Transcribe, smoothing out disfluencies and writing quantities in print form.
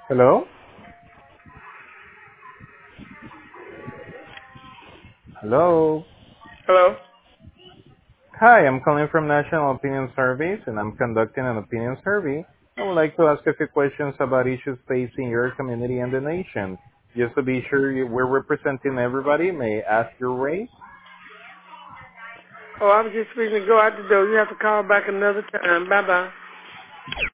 Hello? Hello? Hello? Hi, I'm calling from National Opinion Surveys and I'm conducting an opinion survey. I would like to ask a few questions about issues facing your community and the nation. Just to be sure we're representing everybody, may I ask your race? Oh, I was just fixing to go out the door. You have to call back another time. Bye-bye.